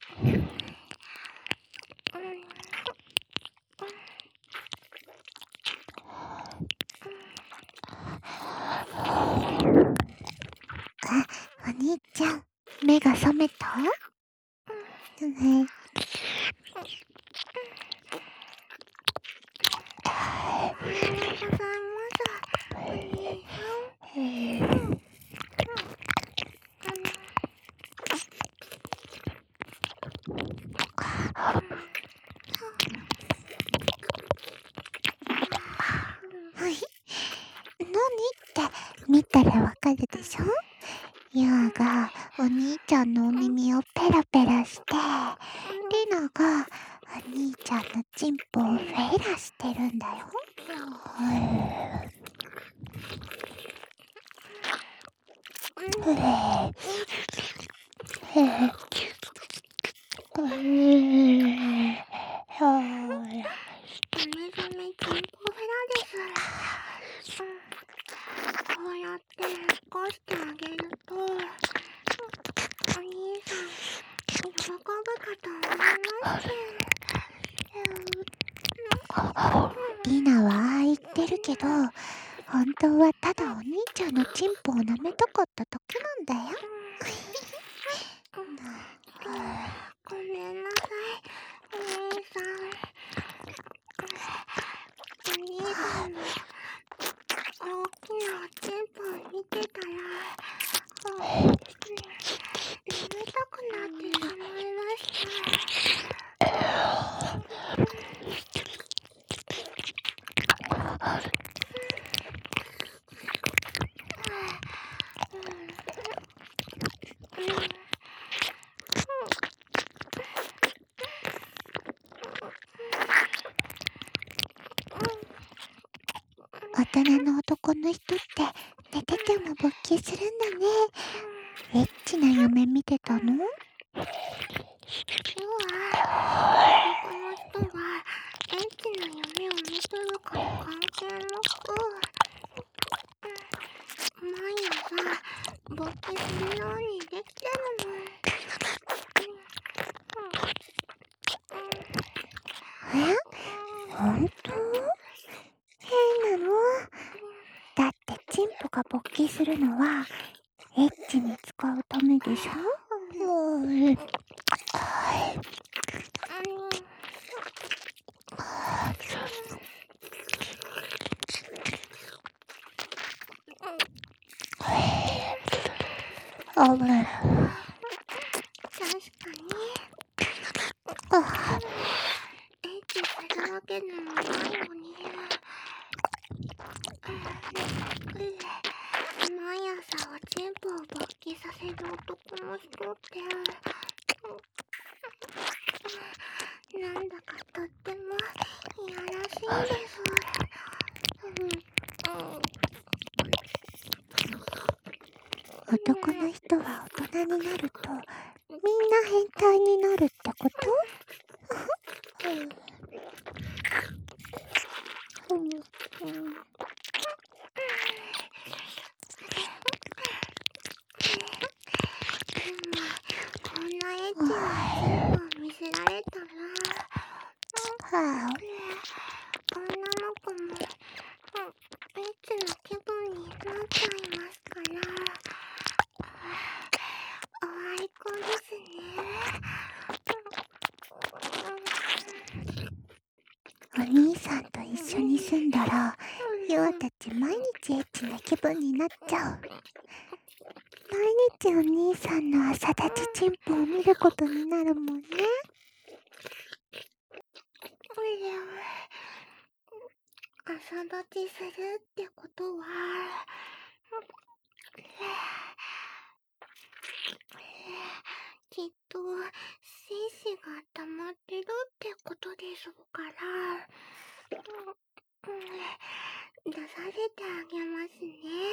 あ、お兄ちゃん、目が覚めた？うん。 おはようございます。お兄さん。 はい。何って見たらわかるでしょ？ユアがお兄ちゃんのお耳をペラペラして、リナがお兄ちゃんのチンポをフェラしてるんだよ。 おめざめチンポフェラです。こうやって起こしてあげると、お兄さん喜ぶかと思いまして。 リナはああ言ってるけど、本当はただお兄ちゃんのチンポを舐めたかっただけなんだよ。 ごめんなさい、お兄さん。お兄さんの大きなおちんぽを見てたら、舐めたくなってしまいました。 大人の男の人って寝てても勃起するんだね。エッチな夢見てたの？ 今日は男の人がエッチな夢を見てるかも関係なく、毎朝勃起するようにできてるもん。 ほんと？変なの？だってチンポが勃起するのはエッチに使うためでしょ？ 確かに。エッチするわけでもないのに。毎朝おちんぽを勃起させる男の人って、なんだかとってもいやらしいです。 男の人は大人になるとみんな変態になるってこと？ こんなエッチなチンポを見せられたら、女の子もエッチな気分になっちゃいますから、おあいこですね。 お兄さんと一緒に住んだらユアたち毎日エッチな気分になっちゃう。毎日お兄さんの朝立ちチンポを見ることになるもんね。 朝立ちするってことは、きっと精子が溜まってるってことでしょうから、出されてあげますね。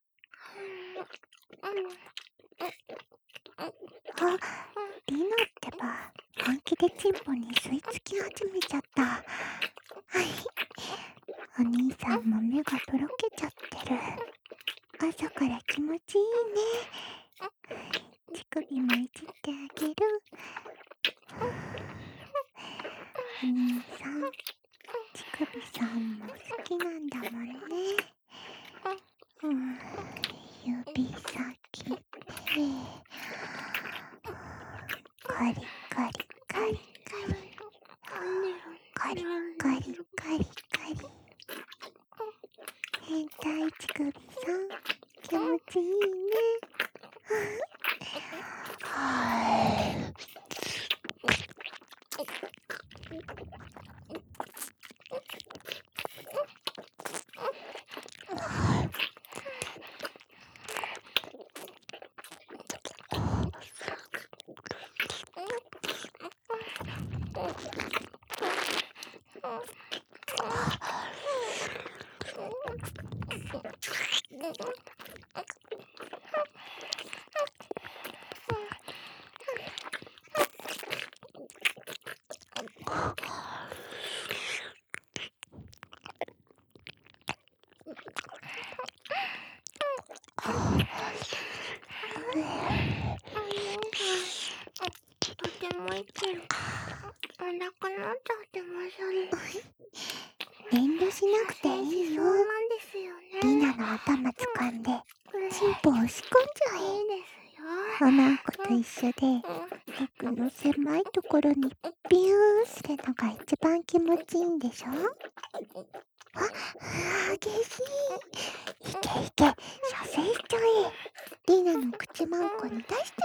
あ、リナってば本気でチンポに吸い付き始めちゃった。お兄さんも目がとろけちゃってる。朝から気持ちいいね。乳首もいじってあげる。 お兄さん、乳首さんも好きなんだもんね。指先で、カリカリカリカリ、カリカリカリカリ。変態乳首さん、気持ちいいね。 とても息が荒くなっちゃってます。 遠慮しなくていいよ。 そうなんですよね。 リナの頭掴んで、チンポ押し込んじゃえ。 いいですよ。 おまんこと一緒で、テクの狭いところにビューンするのが一番気持ちいいんでしょ。激しい。いけいけ、射精しちゃえ。リナの口まんこに出しちゃ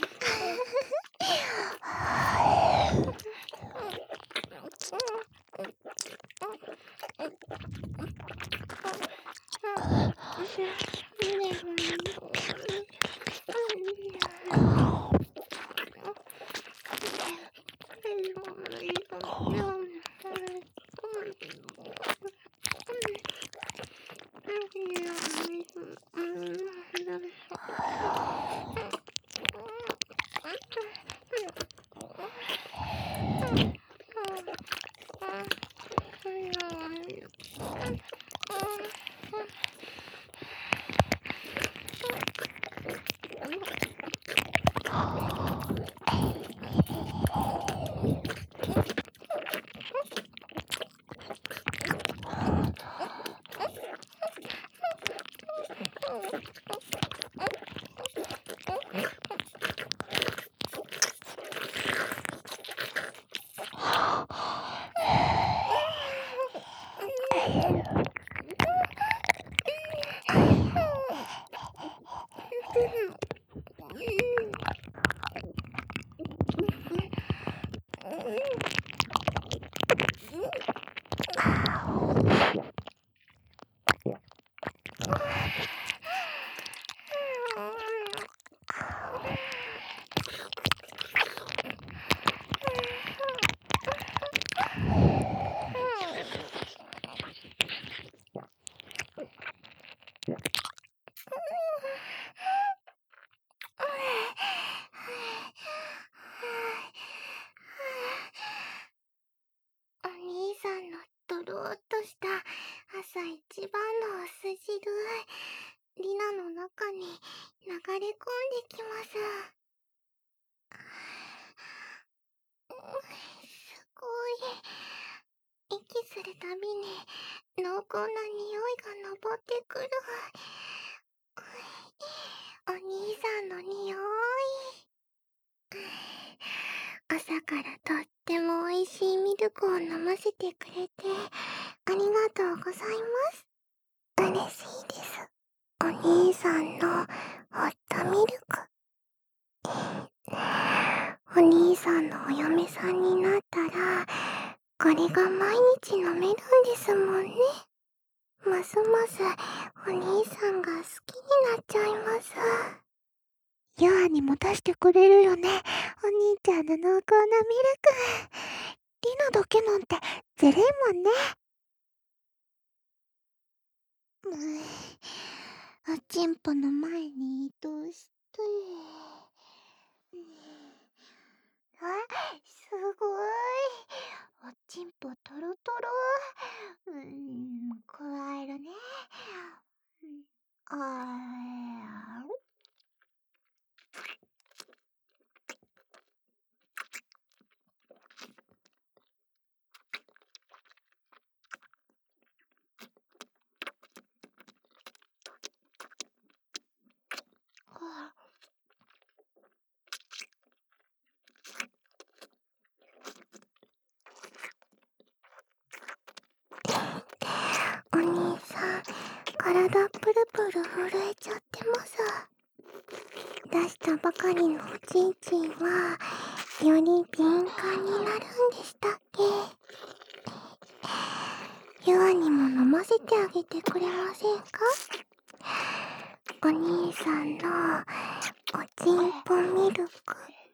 お兄さんのドローっとした朝一番のお酢汁、リナの中に流れ込んできます。すごい。息するたびに濃厚な匂いが昇ってくる。お兄さんの匂い。朝からとっても美味しいミルクを飲ませてくれてありがとうございます。嬉しいです。お兄さんのホットミルク。お兄さんのお嫁さんになったら、これが毎日飲めるんですもんね。ますますお兄さんが好きになっちゃいます。 ヨアにも出してくれるよね。お兄ちゃんの濃厚なミルク。リナだけなんてずるいもんね。おちんぽの前に移動して。すごい。おちんぽトロトロ。加えるね。 ル震えちゃってます。出したばかりのおちんちんはより敏感になるんでしたっけ。ユアにも飲ませてあげてくれませんか。お兄さんのおちんぽミルク。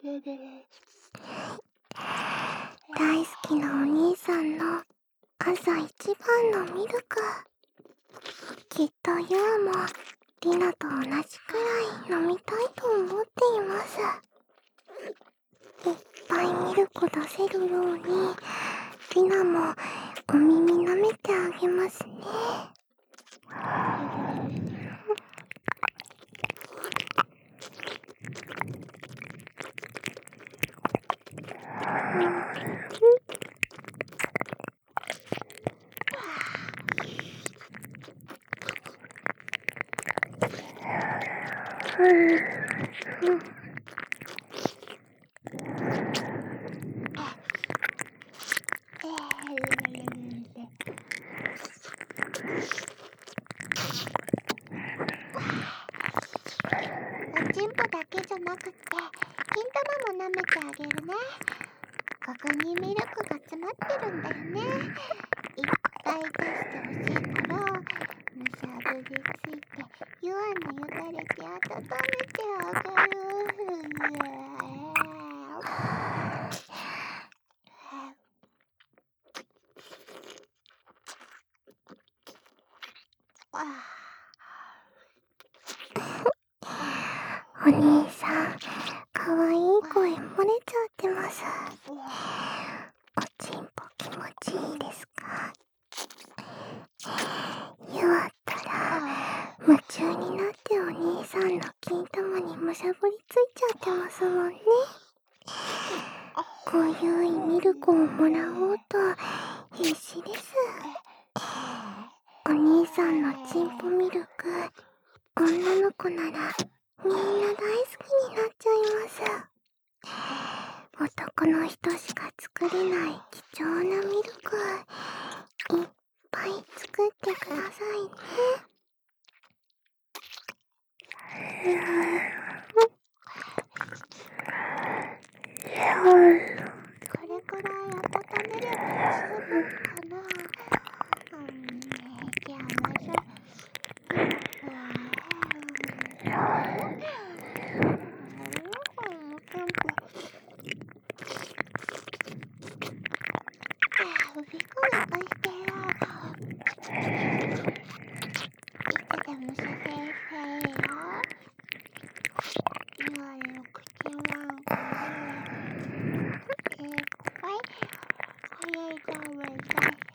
大好きなお兄さんの朝一番のミルク。きっとユアもリナと同じくらい飲みたいと思っています。いっぱいミルク出せるようにリナもお耳舐めてあげますね。 おちんぽだけじゃなくって金玉も舐めてあげるね。ここにミルクが詰まってるんだよね。いっぱい出してほしいからむしゃぶりついてユアのよだれで温めてあげる。 お兄さん、かわいい声漏れちゃってます。おちんぽ気持ちいいですか。弱ったら夢中になってお兄さんの金玉にむしゃぶりついちゃってますもんね。こういうミルクをもらおうと必死です。お兄さんのチンポミルク、女の子ならみんな大好きになっちゃいます。男の人しか作れない貴重なミルク、いっぱい作ってくださいね。 これくらい温めれば十分かな。じゃあまずビクビクしてよ。いつでも射精せえよ。今の口なんかいっぱい早いと思いますよ。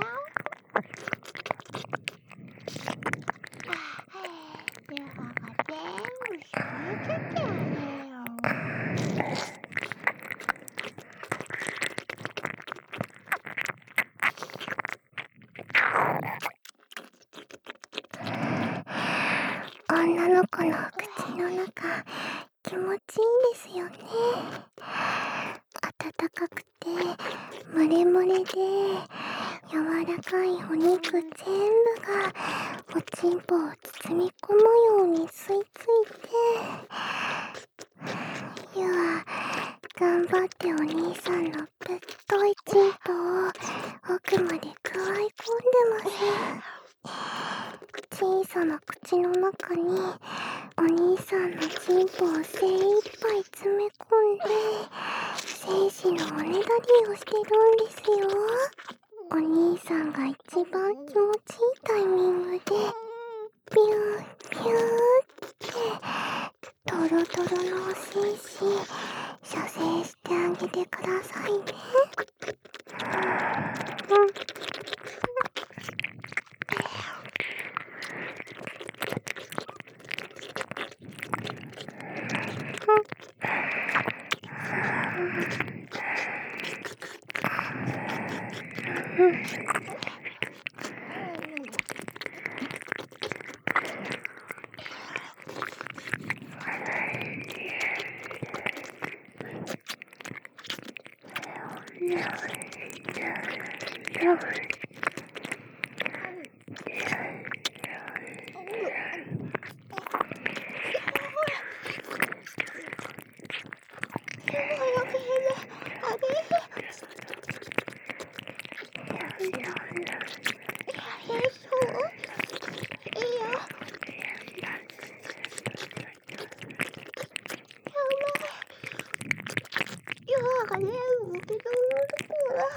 両方が全部閉めちゃってあげよう。 女の子の口の中、気持ちいいですよね。温かくてムレムレで柔らかいお肉全部がおちんぽを包み込むように吸い付いて、ゆは頑張ってお兄さんのぶっといちんぽを奥までくわい込んでます。小さな口の中にお兄さんのチンポを精一杯詰め込んで精子のおねだりをしてるんですよ。お兄さんが一番気持ちいいタイミングでピューピューってトロトロのお精子射精してあげてくださいね。 かね、うちの子は。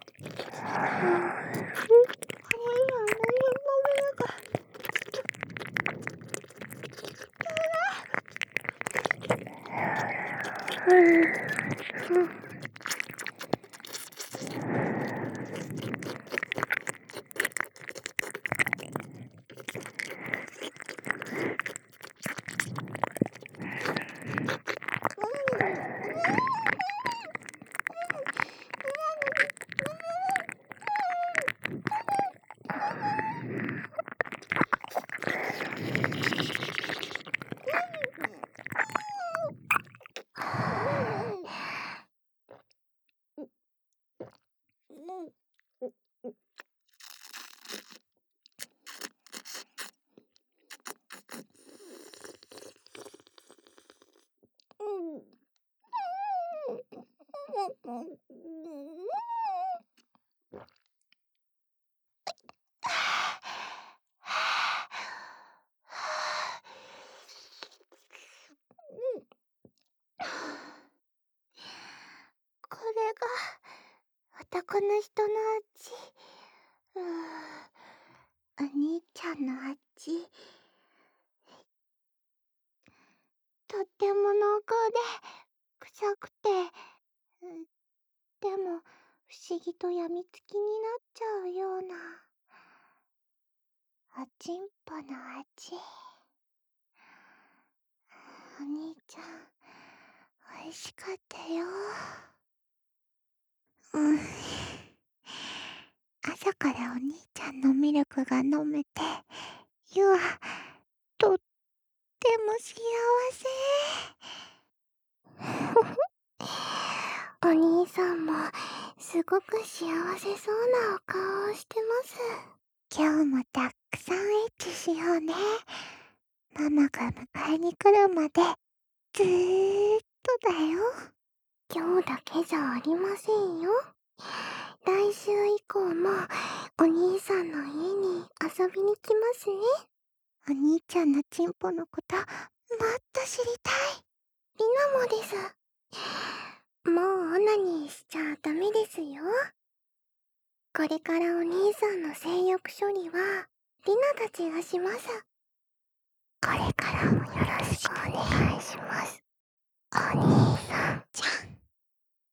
これが男の人の味。お兄ちゃんの味。とっても濃厚で臭くて、でも不思議とやみつきになっちゃうようなおちんぽの味。お兄ちゃん、美味しかったよ。朝からお兄ちゃんのミルクが飲めて、ゆはとっても幸お兄さんもすごく幸せそうなお顔をしてます。 せ。今日もたくさんエッチしようね。ママが迎えに来るまでずーっとだよ。 今日だけじゃありませんよ。来週以降もお兄さんの家に遊びに来ますね。 お兄ちゃんのチンポのこともっと知りたい。 リナもです。もうオナニーしちゃダメですよ。これからお兄さんの性欲処理はリナたちがします。 これからもよろしくお願いします。お兄さん。